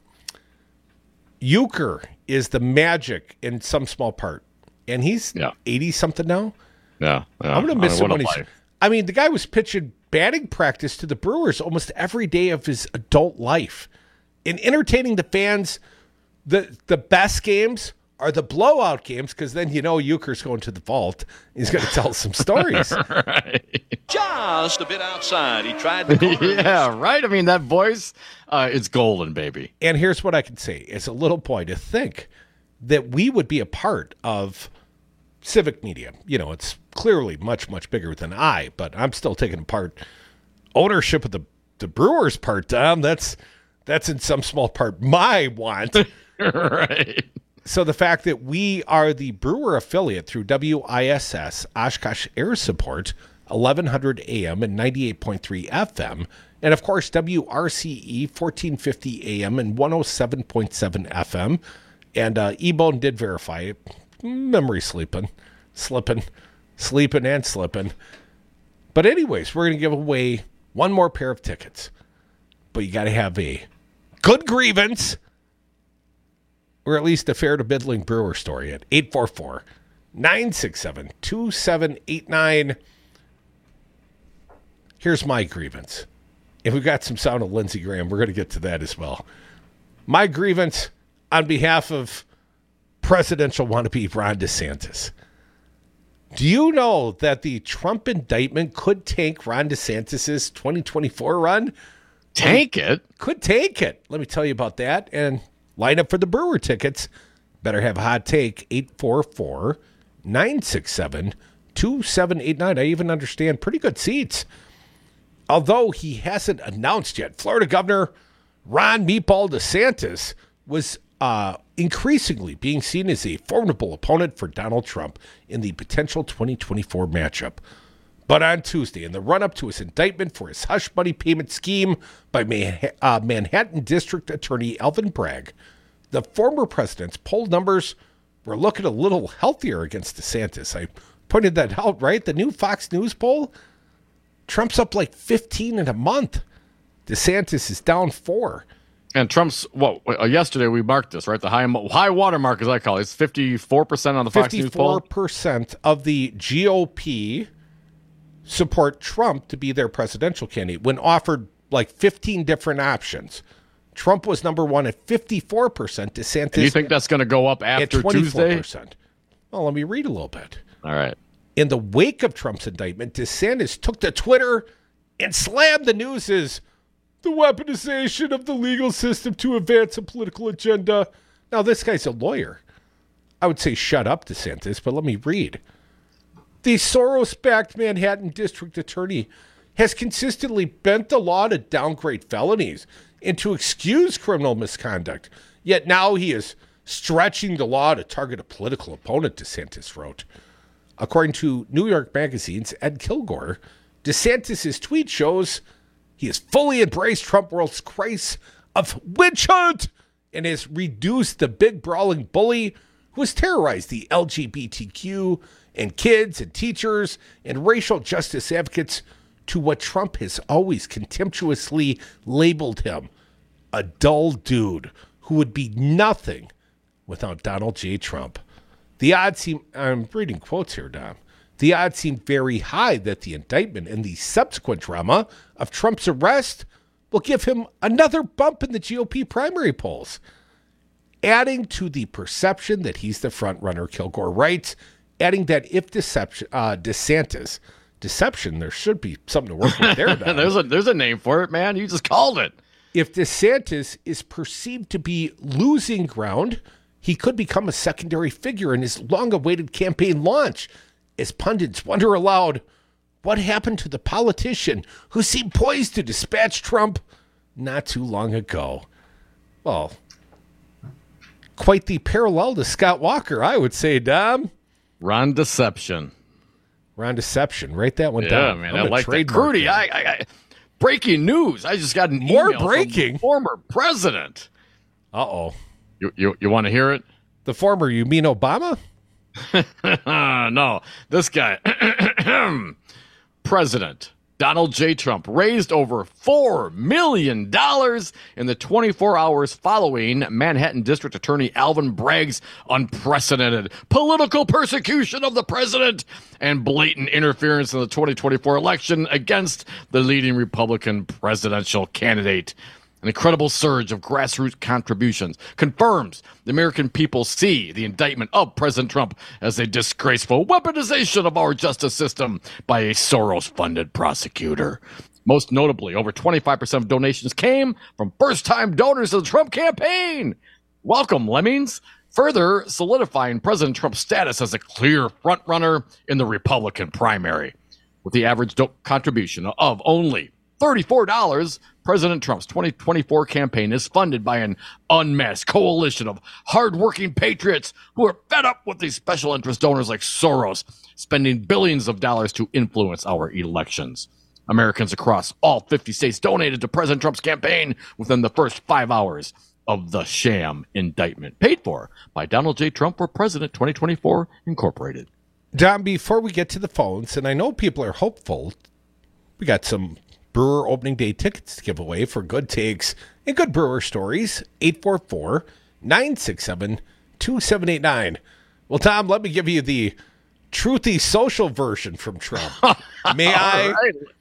Euchre is the magic in some small part. And he's 80-something now. Yeah. I'm going to miss him when he's... I mean, the guy was pitching batting practice to the Brewers almost every day of his adult life. And entertaining the fans, the best games are the blowout games, because then Euchre's going to the vault. He's going to tell some stories. Right. Just a bit outside. He tried the corner. Yeah, right? I mean, that voice, it's golden, baby. And here's what I can say. It's a little boy to think that we would be a part of civic media. It's clearly much, much bigger than I, but I'm still taking part ownership of the Brewers part, Tom. That's in some small part my want. Right. So the fact that we are the Brewer affiliate through WISS Oshkosh Air Support, 1100 AM and 98.3 FM, and of course WRCE 1450 AM and 107.7 FM, and E-Bone did verify it. Memory slipping. But anyways, we're going to give away one more pair of tickets. But you got to have a good grievance, or at least a fair to middling Brewer story at 844-967-2789. Here's my grievance. If we've got some sound of Lindsey Graham, we're going to get to that as well. My grievance on behalf of presidential wannabe Ron DeSantis. Do you know that the Trump indictment could tank Ron DeSantis' 2024 run? Tank it? Could tank it. Let me tell you about that. And line up for the Brewer tickets. Better have a hot take. 844-967-2789. I even understand pretty good seats. Although he hasn't announced yet, Florida Governor Ron Meatball DeSantis was increasingly being seen as a formidable opponent for Donald Trump in the potential 2024 matchup. But on Tuesday, in the run-up to his indictment for his hush money payment scheme by Manhattan District Attorney Alvin Bragg, the former president's poll numbers were looking a little healthier against DeSantis. I pointed that out, right? The new Fox News poll, Trump's up like 15 in a month. DeSantis is down 4. And Trump's, yesterday we marked this, right? The high water mark, as I call it, is 54% on the Fox News poll. 54% of the GOP support Trump to be their presidential candidate when offered like 15 different options. Trump was number one at 54%. DeSantis. And you think that's going to go up after Tuesday? Well, let me read a little bit. All right. In the wake of Trump's indictment, DeSantis took to Twitter and slammed the news as the weaponization of the legal system to advance a political agenda. Now, this guy's a lawyer. I would say shut up, DeSantis, but let me read. The Soros-backed Manhattan District Attorney has consistently bent the law to downgrade felonies and to excuse criminal misconduct. Yet now he is stretching the law to target a political opponent, DeSantis wrote. According to New York Magazine's Ed Kilgore, DeSantis' tweet shows he has fully embraced Trump world's craze of witch hunt and has reduced the big brawling bully who has terrorized the LGBTQ and kids and teachers and racial justice advocates to what Trump has always contemptuously labeled him, a dull dude who would be nothing without Donald J. Trump. The odds seem, I'm reading quotes here, Dom. The odds seem very high that the indictment and the subsequent drama of Trump's arrest will give him another bump in the GOP primary polls, adding to the perception that he's the front runner, Kilgore writes, adding that if DeSantis, deception, there should be something to work with there. There's a name for it, man. You just called it. If DeSantis is perceived to be losing ground, he could become a secondary figure in his long-awaited campaign launch, as pundits wonder aloud, what happened to the politician who seemed poised to dispatch Trump not too long ago? Well, quite the parallel to Scott Walker, I would say, Dom. Ron Deception. Write that one down. Yeah, man, I like that. Crudy, I breaking news. I just got an email from former president. Uh-oh. You want to hear it? The former, you mean Obama? No, this guy. President Donald J. Trump raised over $4 million in the 24 hours following Manhattan District Attorney Alvin Bragg's unprecedented political persecution of the president and blatant interference in the 2024 election against the leading Republican presidential candidate. An incredible surge of grassroots contributions confirms the American people see the indictment of President Trump as a disgraceful weaponization of our justice system by a Soros-funded prosecutor. Most notably, over 25% of donations came from first-time donors of the Trump campaign. Welcome, lemmings. Further solidifying President Trump's status as a clear frontrunner in the Republican primary. With the average contribution of only $34, President Trump's 2024 campaign is funded by an unmasked coalition of hardworking patriots who are fed up with these special interest donors like Soros, spending billions of dollars to influence our elections. Americans across all 50 states donated to President Trump's campaign within the first 5 hours of the sham indictment, paid for by Donald J. Trump for President 2024 Incorporated. Don, before we get to the phones, and I know people are hopeful, we got some Brewer opening day tickets to give away for good takes and good Brewer stories. 844-967-2789. Well, Tom, let me give you the truthy social version from Trump. May I?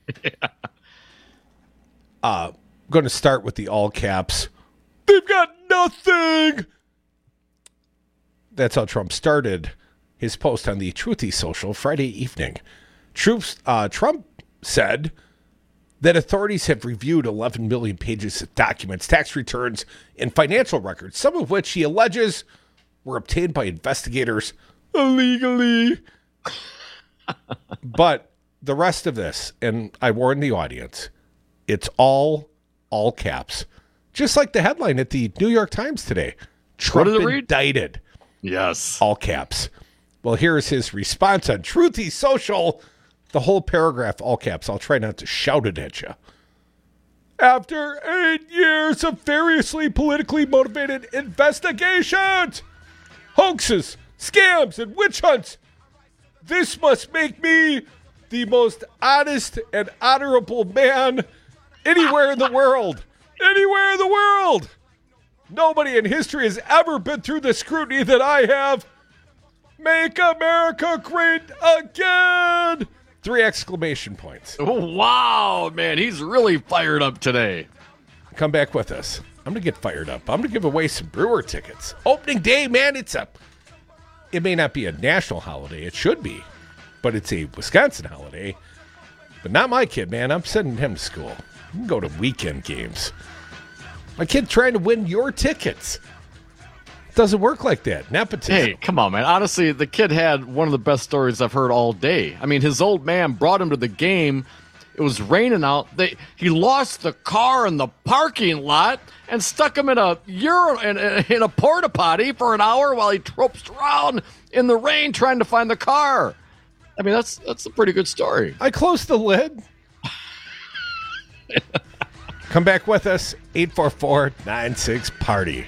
I'm going to start with the all caps. They've got nothing. That's how Trump started his post on the Truthy Social Friday evening. Trump said that authorities have reviewed 11 million pages of documents, tax returns, and financial records, some of which he alleges were obtained by investigators illegally. But the rest of this, and I warn the audience, it's all caps. Just like the headline at the New York Times today. Trump indicted. Yes. All caps. Well, here's his response on Truthy Social. The whole paragraph, all caps. I'll try not to shout it at you. After 8 years of variously politically motivated investigations, hoaxes, scams, and witch hunts, this must make me the most honest and honorable man anywhere in the world. Anywhere in the world. Nobody in history has ever been through the scrutiny that I have. Make America great again. 3 exclamation points. Oh, wow, man. He's really fired up today. Come back with us. I'm going to get fired up. I'm going to give away some Brewer tickets. Opening day, man, it may not be a national holiday. It should be. But it's a Wisconsin holiday. But not my kid, man. I'm sending him to school. You can go to weekend games. My kid trying to win your tickets. Doesn't work like that. Nepotism. Hey, come on, man. Honestly, the kid had one of the best stories I've heard all day. I mean, his old man brought him to the game. It was raining out. He lost the car in the parking lot and stuck him in a porta potty for an hour while he troped around in the rain trying to find the car. I mean, that's a pretty good story. I closed the lid. Come back with us. 844-96-PARTY.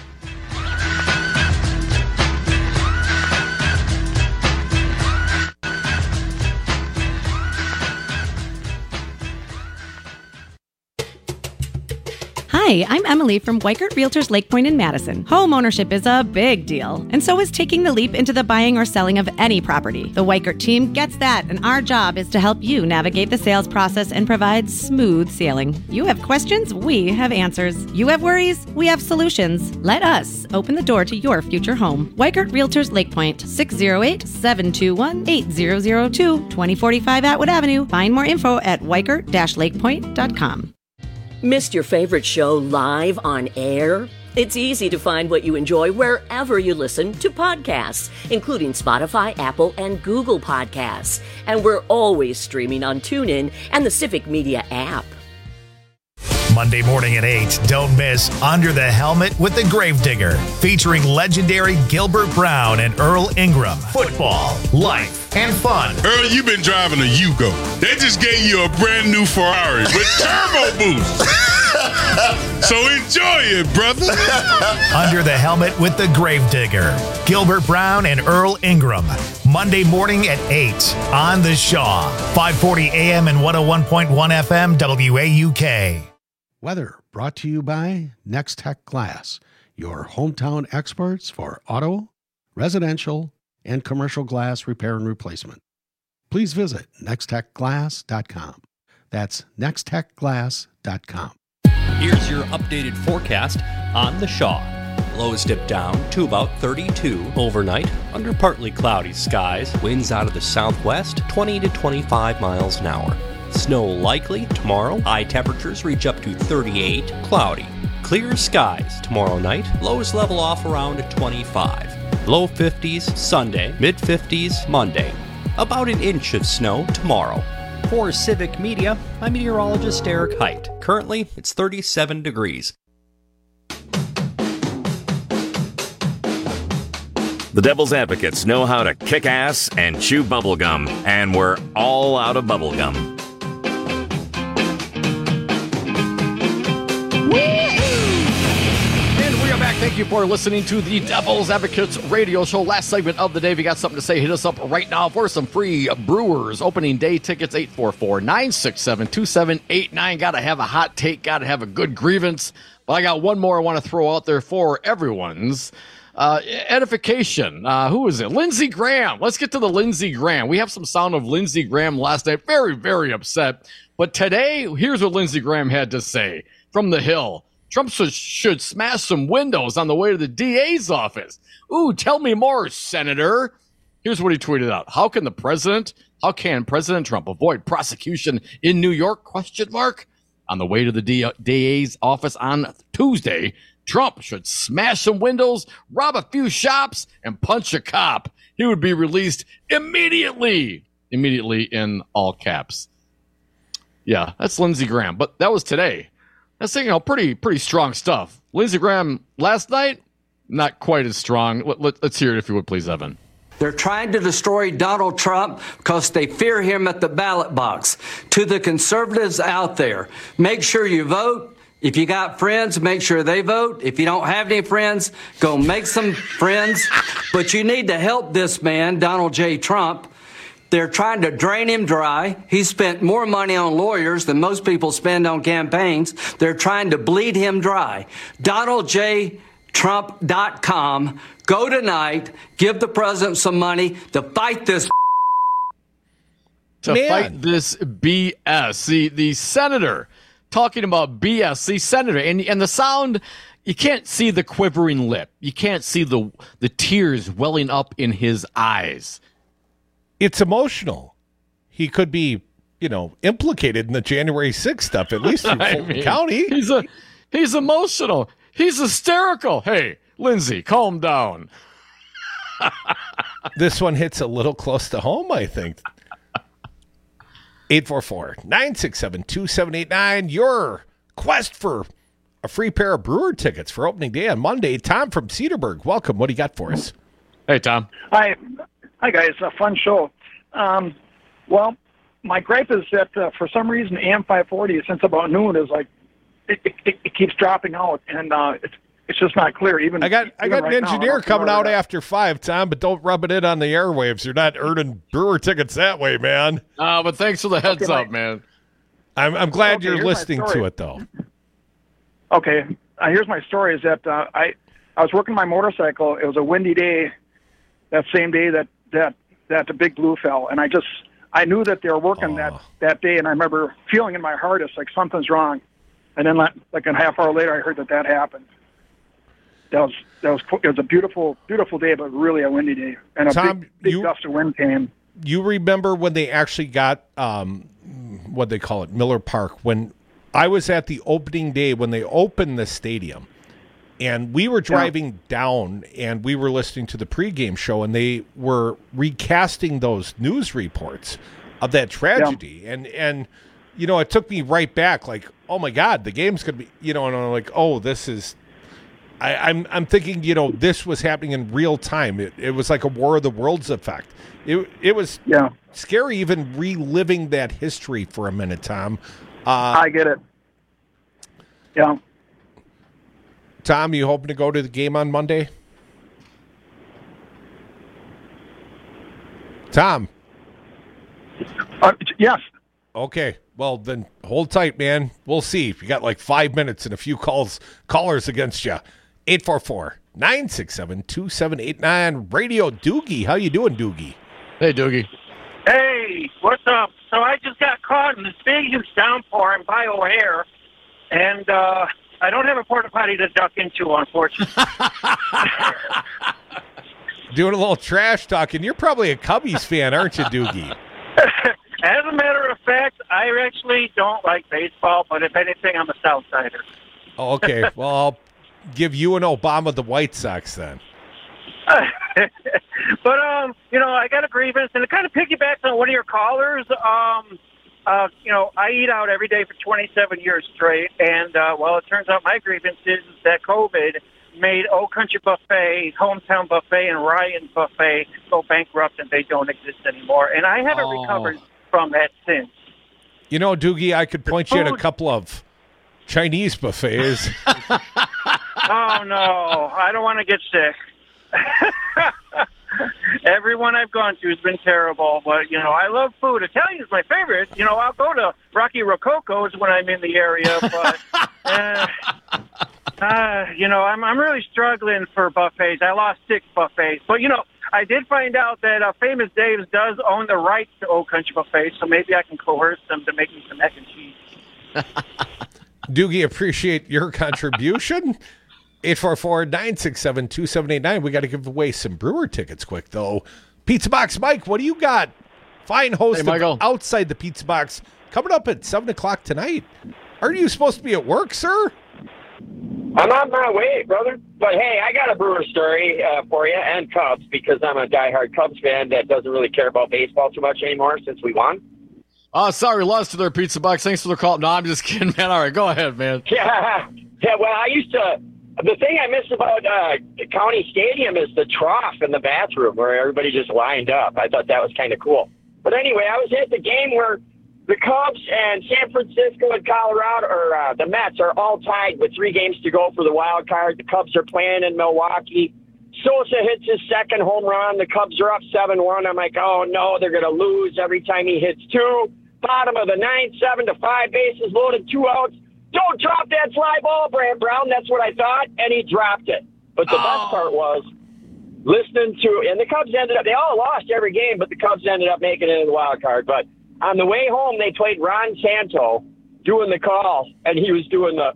Hi, I'm Emily from Weikert Realtors Lake Point in Madison. Home ownership is a big deal, and so is taking the leap into the buying or selling of any property. The Weikert team gets that, and our job is to help you navigate the sales process and provide smooth sailing. You have questions, we have answers. You have worries, we have solutions. Let us open the door to your future home. Weikert Realtors Lake Point, 608-721-8002, 2045 Atwood Avenue. Find more info at weikert-lakepoint.com. Missed your favorite show live on air? It's easy to find what you enjoy wherever you listen to podcasts, including Spotify, Apple, and Google Podcasts. And we're always streaming on TuneIn and the Civic Media app. Monday morning at 8, don't miss Under the Helmet with the Gravedigger, featuring legendary Gilbert Brown and Earl Ingram. Football, life, and fun. Earl, you've been driving a Yugo. They just gave you a brand new Ferrari with turbo boost. So enjoy it, brother. Under the Helmet with the Gravedigger, Gilbert Brown and Earl Ingram. Monday morning at 8 on The Shaw. 540 AM and 101.1 FM WAUK. Weather brought to you by Next Tech Glass, your hometown experts for auto, residential, and commercial glass repair and replacement. Please visit nexttechglass.com. That's nexttechglass.com. Here's your updated forecast on The Shaw. Lows dip down to about 32 overnight under partly cloudy skies. Winds out of the southwest, 20 to 25 miles an hour. Snow likely tomorrow. High temperatures reach up to 38. Cloudy. Clear skies tomorrow night. Lows level off around 25. Low 50s Sunday. Mid 50s Monday. About an inch of snow tomorrow. For Civic Media, I'm meteorologist Eric Height. Currently, it's 37 degrees. The Devil's Advocates know how to kick ass and chew bubblegum, and we're all out of bubblegum. Thank you for listening to the Devil's Advocates radio show. Last segment of the day. If you got something to say, hit us up right now for some free Brewers opening day tickets. 844-967-2789. Got to have a hot take. Got to have a good grievance. But I got one more I want to throw out there for everyone's edification. Who is it? Lindsey Graham. Let's get to the Lindsey Graham. We have some sound of Lindsey Graham last night. Very, very upset. But today, here's what Lindsey Graham had to say from the Hill. Trump should smash some windows on the way to the DA's office. Ooh, tell me more, Senator. Here's what he tweeted out. How can President Trump avoid prosecution in New York? ? On the way to the DA's office on Tuesday, Trump should smash some windows, rob a few shops, and punch a cop. He would be released immediately. Immediately in all caps. Yeah, that's Lindsey Graham. But that was today. That's pretty strong stuff. Lindsey Graham last night, not quite as strong. Let's hear it if you would, please, Evan. They're trying to destroy Donald Trump because they fear him at the ballot box. To the conservatives out there, make sure you vote. If you got friends, make sure they vote. If you don't have any friends, go make some friends. But you need to help this man, Donald J. Trump. They're trying to drain him dry. He spent more money on lawyers than most people spend on campaigns. They're trying to bleed him dry. DonaldJTrump.com. Go tonight. Give the president some money to fight this. Fight this BS. The senator talking about BS. The senator. And the sound, you can't see the quivering lip. You can't see the tears welling up in his eyes. It's emotional. He could be, implicated in the January 6th stuff, at least in Fulton County. He's emotional. He's hysterical. Hey, Lindsey, calm down. This one hits a little close to home, I think. 844-967-2789. Your quest for a free pair of Brewer tickets for opening day on Monday. Tom from Cedarburg, welcome. What do you got for us? Hey, Tom. Hi, guys. A fun show. Well, my gripe is that for some reason AM 540 since about noon is like it keeps dropping out, and it's just not clear. Even I got right an engineer coming out after 5, Tom, but don't rub it in on the airwaves. You're not earning Brewer tickets that way, man. But thanks for the heads up, man. I'm glad you're listening to it, though. Okay, here's my story. Is that I was working my motorcycle. It was a windy day. That same day that the Big Blue fell, and I knew that they were working that day, and I remember feeling in my heart it's like something's wrong, and then like a half hour later I heard that happened. It was a beautiful day, but really a windy day, and a big gust of wind came. You remember when they actually got what they call it, Miller Park, when I was at the opening day when they opened the stadium. And we were driving down, and we were listening to the pregame show, and they were recasting those news reports of that tragedy. Yeah. And it took me right back, like, oh, my God, the game's going to be, and I'm like, oh, this is – I'm thinking, this was happening in real time. It was like a War of the Worlds effect. It was scary even reliving that history for a minute, Tom. I get it. Yeah. Tom, you hoping to go to the game on Monday? Tom? Yes. Okay. Well, then hold tight, man. We'll see. You got like 5 minutes and a few callers against you. 844-967-2789. Radio Doogie. How you doing, Doogie? Hey, Doogie. Hey, what's up? So I just got caught in this big, huge downpour in Bio O'Hare, and I don't have a porta potty to duck into, unfortunately. Doing a little trash talking. You're probably a Cubbies fan, aren't you, Doogie? As a matter of fact, I actually don't like baseball, but if anything, I'm a Southsider. Oh, okay. Well, I'll give you and Obama the White Sox then. But, I got a grievance, and it kind of piggybacks on one of your callers. I eat out every day for 27 years straight, and, it turns out my grievance is that COVID made Old Country Buffet, Hometown Buffet, and Ryan Buffet go bankrupt, and they don't exist anymore. And I haven't recovered from that since. You know, Doogie, I could point you at a couple of Chinese buffets. Oh, no. I don't want to get sick. Everyone I've gone to has been terrible, but, I love food. Italian is my favorite. I'll go to Rocky Rococo's when I'm in the area, but, I'm really struggling for buffets. I lost 6 buffets. But, I did find out that Famous Dave's does own the rights to Old Country Buffet, so maybe I can coerce them to make me some mac and cheese. Doogie, appreciate your contribution. 844-967-2789. We got to give away some Brewer tickets quick, though. Pizza Box Mike, what do you got? Fine host of Outside the Pizza Box coming up at 7 o'clock tonight. Aren't you supposed to be at work, sir? I'm on my way, brother. But, hey, I got a Brewer story for you and Cubs because I'm a diehard Cubs fan that doesn't really care about baseball too much anymore since we won. Sorry, lost to their Pizza Box. Thanks for the call. No, I'm just kidding, man. All right, go ahead, man. Yeah, well, I used to – the thing I miss about County Stadium is the trough in the bathroom where everybody just lined up. I thought that was kind of cool. But anyway, I was at the game where the Cubs and San Francisco and Colorado, or the Mets, are all tied with 3 games to go for the wild card. The Cubs are playing in Milwaukee. Sosa hits his second home run. The Cubs are up 7-1. I'm like, oh, no, they're going to lose every time he hits 2. Bottom of the 9th, 7-5, bases loaded, 2 outs. Don't drop that fly ball, Brant Brown. That's what I thought, and he dropped it. But the best part was listening to, and the Cubs ended up, they all lost every game, but the Cubs ended up making it in the wild card. But on the way home, they played Ron Santo doing the call, and he was doing the,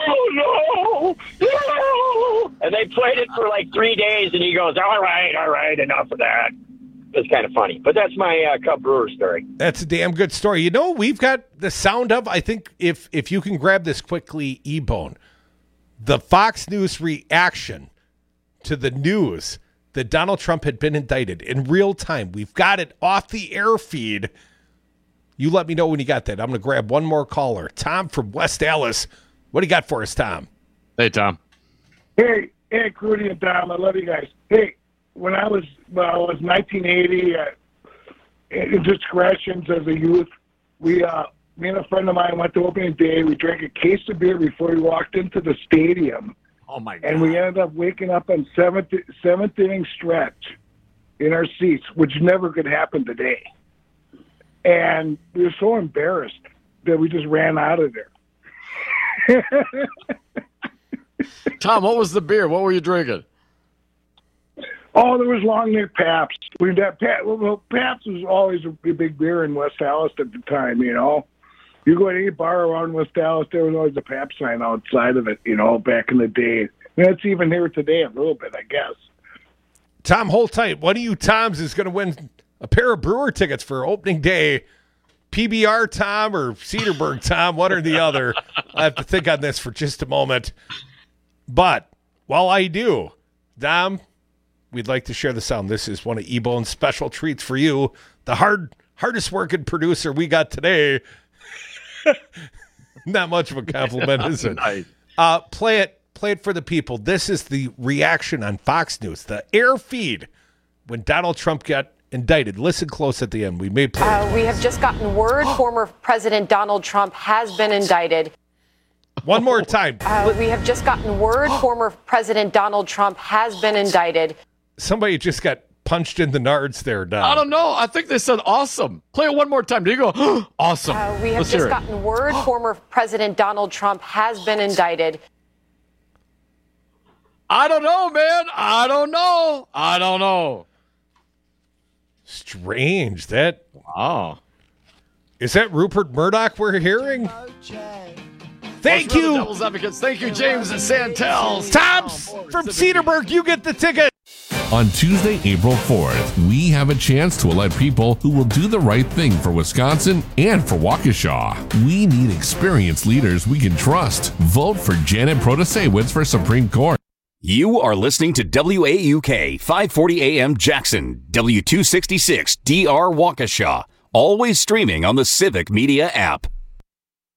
oh, no, and they played it for like 3 days, and he goes, all right, enough of that. It's kind of funny. But that's my Cub Brewer story. That's a damn good story. We've got the sound of, I think, if you can grab this quickly, E-Bone, the Fox News reaction to the news that Donald Trump had been indicted in real time. We've got it off the air feed. You let me know when you got that. I'm going to grab one more caller. Tom from West Allis. What do you got for us, Tom? Hey, Tom. Hey, Crudy and Tom. I love you guys. Hey, when I was 1980, indiscretions as a youth, me and a friend of mine went to opening day. We drank a case of beer before we walked into the stadium. Oh, my God. And we ended up waking up on seventh inning stretch in our seats, which never could happen today. And we were so embarrassed that we just ran out of there. Tom, what was the beer? What were you drinking? Oh, there was long neck Pabst. Pabst was always a big beer in West Allis at the time, You go to any bar around West Allis, there was always a Pabst sign outside of it, back in the day. And that's even here today a little bit, I guess. Tom, hold tight. One of you Toms is going to win a pair of Brewer tickets for opening day. PBR Tom or Cedarburg Tom, one or the other. I have to think on this for just a moment. But while I do, Dom, we'd like to share the sound. This is one of E-Bone's special treats for you. The hardest working producer we got today. Not much of a compliment, is it? Nice. Play it for the people. This is the reaction on Fox News, the air feed when Donald Trump got indicted. Listen close at the end. We have just gotten word former President Donald Trump has been indicted. One more time. We have just gotten word former President Donald Trump has been indicted. Somebody just got punched in the nards there, Don. I don't know. I think they said awesome. Play it one more time. Do you go, awesome? We have just gotten word former President Donald Trump has been indicted. I don't know, man. I don't know. Strange. That. Wow. Is that Rupert Murdoch we're hearing? Thank you. Devil's Advocates. Thank you, James Santel. Tops from Cedarburg. You get the ticket. On Tuesday, April 4th, we have a chance to elect people who will do the right thing for Wisconsin and for Waukesha. We need experienced leaders we can trust. Vote for Janet Protasewicz for Supreme Court. You are listening to WAUK 540 AM Jackson, W266 DR Waukesha, always streaming on the Civic Media app.